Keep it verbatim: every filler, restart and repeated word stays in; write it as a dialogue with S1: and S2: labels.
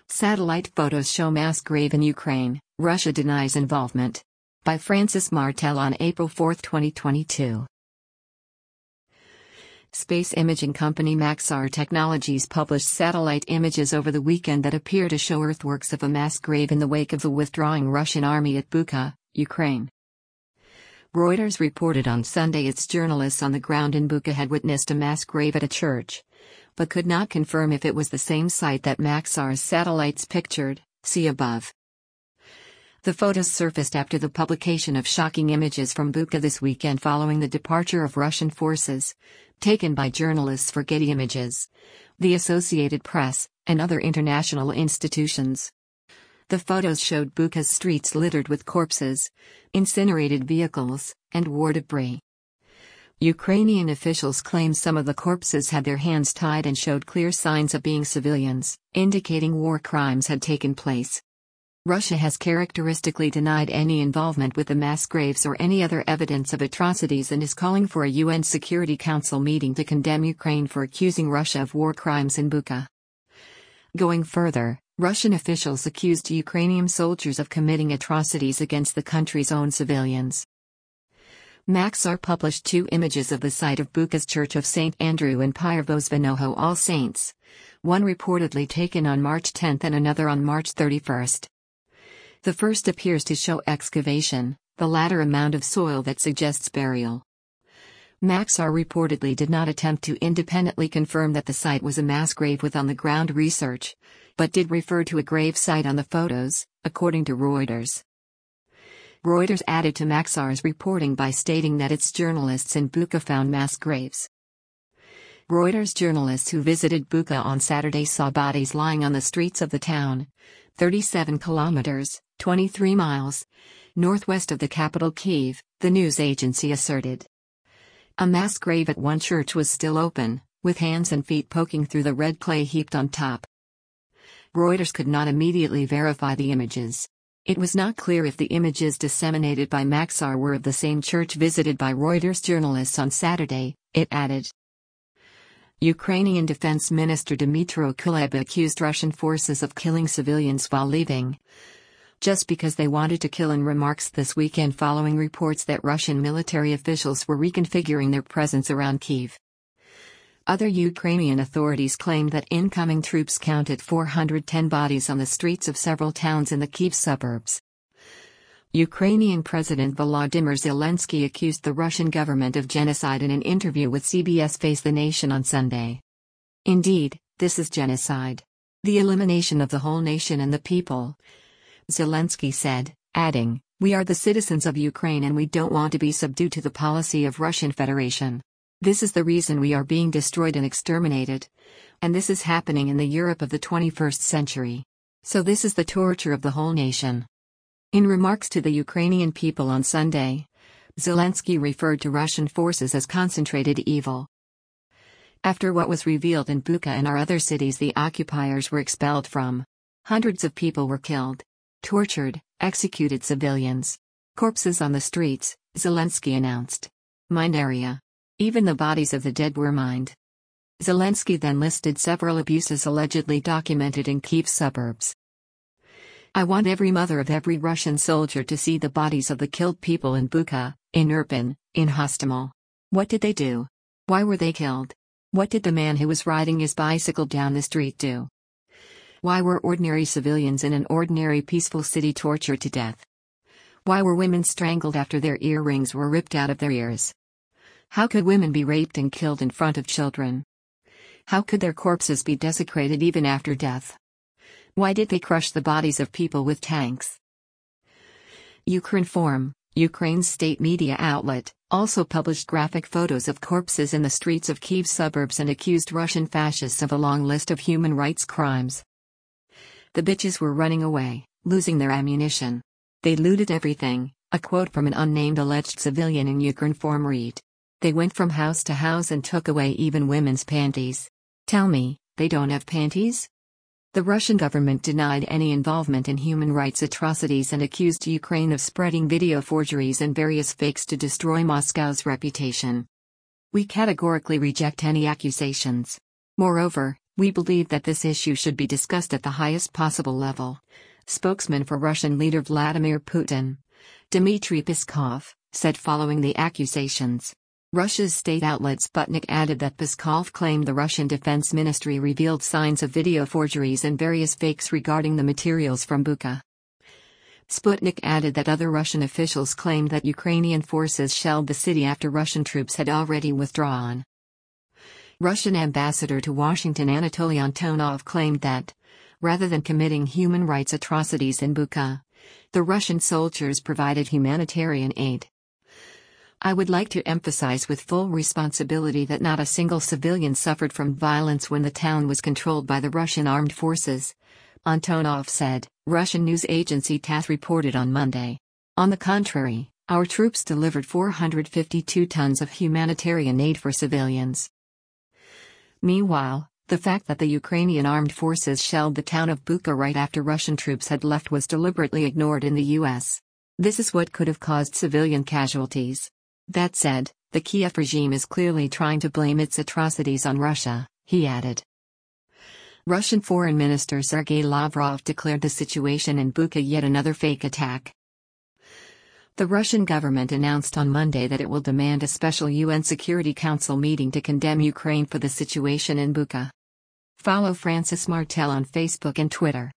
S1: Satellite photos show mass grave in Ukraine, Russia denies involvement. By Francis Martel on April fourth, twenty twenty-two. Space imaging company Maxar Technologies published satellite images over the weekend that appear to show earthworks of a mass grave in the wake of the withdrawing Russian army at Bucha, Ukraine. Reuters reported on Sunday its journalists on the ground in Bucha had witnessed a mass grave at a church, but could not confirm if it was the same site that Maxar's satellites pictured. See above. The photos surfaced after the publication of shocking images from Bucha this weekend following the departure of Russian forces, taken by journalists for Getty Images, the Associated Press, and other international institutions. The photos showed Bucha's streets littered with corpses, incinerated vehicles, and war debris. Ukrainian officials claimed some of the corpses had their hands tied and showed clear signs of being civilians, indicating war crimes had taken place. Russia has characteristically denied any involvement with the mass graves or any other evidence of atrocities and is calling for a U N Security Council meeting to condemn Ukraine for accusing Russia of war crimes in Bucha. Going further, Russian officials accused Ukrainian soldiers of committing atrocities against the country's own civilians. Maxar published two images of the site of Bucha's Church of Saint Andrew in Pyrovo-Zvenoho All Saints, one reportedly taken on March tenth and another on March thirty-first. The first appears to show excavation, the latter a mound of soil that suggests burial. Maxar reportedly did not attempt to independently confirm that the site was a mass grave with on-the-ground research, but did refer to a grave site on the photos, according to Reuters. Reuters added to Maxar's reporting by stating that its journalists in Bucha found mass graves. Reuters journalists who visited Bucha on Saturday saw bodies lying on the streets of the town, thirty-seven kilometers, twenty-three miles, northwest of the capital Kyiv, the news agency asserted. A mass grave at one church was still open, with hands and feet poking through the red clay heaped on top. Reuters could not immediately verify the images. It was not clear if the images disseminated by Maxar were of the same church visited by Reuters journalists on Saturday, it added. Ukrainian Defense Minister Dmytro Kuleba accused Russian forces of killing civilians while leaving, just because they wanted to kill, in remarks this weekend following reports that Russian military officials were reconfiguring their presence around Kyiv. Other Ukrainian authorities claimed that incoming troops counted four hundred ten bodies on the streets of several towns in the Kyiv suburbs. Ukrainian President Volodymyr Zelensky accused the Russian government of genocide in an interview with C B S Face the Nation on Sunday. Indeed, this is genocide. The elimination of the whole nation and the people, Zelensky said, adding, "We are the citizens of Ukraine and we don't want to be subdued to the policy of Russian Federation. This is the reason we are being destroyed and exterminated. And this is happening in the Europe of the twenty-first century. So this is the torture of the whole nation." In remarks to the Ukrainian people on Sunday, Zelensky referred to Russian forces as concentrated evil. After what was revealed in Bucha and our other cities the occupiers were expelled from, hundreds of people were killed, tortured, executed civilians. Corpses on the streets, Zelensky announced. Mined area. Even the bodies of the dead were mined. Zelensky then listed several abuses allegedly documented in Kyiv suburbs. "I want every mother of every Russian soldier to see the bodies of the killed people in Bucha, in Irpin, in Hostomel. What did they do? Why were they killed? What did the man who was riding his bicycle down the street do? Why were ordinary civilians in an ordinary peaceful city tortured to death? Why were women strangled after their earrings were ripped out of their ears? How could women be raped and killed in front of children? How could their corpses be desecrated even after death? Why did they crush the bodies of people with tanks?" Ukrinform, Ukraine's state media outlet, also published graphic photos of corpses in the streets of Kyiv suburbs and accused Russian fascists of a long list of human rights crimes. "The bitches were running away, losing their ammunition. They looted everything," a quote from an unnamed alleged civilian in Ukrinform read. "They went from house to house and took away even women's panties. Tell me, they don't have panties?" The Russian government denied any involvement in human rights atrocities and accused Ukraine of spreading video forgeries and various fakes to destroy Moscow's reputation. "We categorically reject any accusations. Moreover, We believe that this issue should be discussed at the highest possible level. Spokesman for Russian leader Vladimir Putin, Dmitry Peskov, said following the accusations. Russia's state outlet Sputnik added that Peskov claimed the Russian Defense Ministry revealed signs of video forgeries and various fakes regarding the materials from Bucha. Sputnik added that other Russian officials claimed that Ukrainian forces shelled the city after Russian troops had already withdrawn. Russian ambassador to Washington Anatoly Antonov claimed that, rather than committing human rights atrocities in Bucha, the Russian soldiers provided humanitarian aid. I would like to emphasize with full responsibility that not a single civilian suffered from violence when the town was controlled by the Russian armed forces, Antonov said, Russian news agency TASS reported on Monday. On the contrary, our troops delivered four hundred fifty-two tons of humanitarian aid for civilians. Meanwhile, the fact that the Ukrainian armed forces shelled the town of Bucha right after Russian troops had left was deliberately ignored in the U S. This is what could have caused civilian casualties. That said, the Kiev regime is clearly trying to blame its atrocities on Russia, he added. Russian Foreign Minister Sergei Lavrov declared the situation in Bucha yet another fake attack. The Russian government announced on Monday that it will demand a special U N Security Council meeting to condemn Ukraine for the situation in Bucha. Follow Francis Martel on Facebook and Twitter.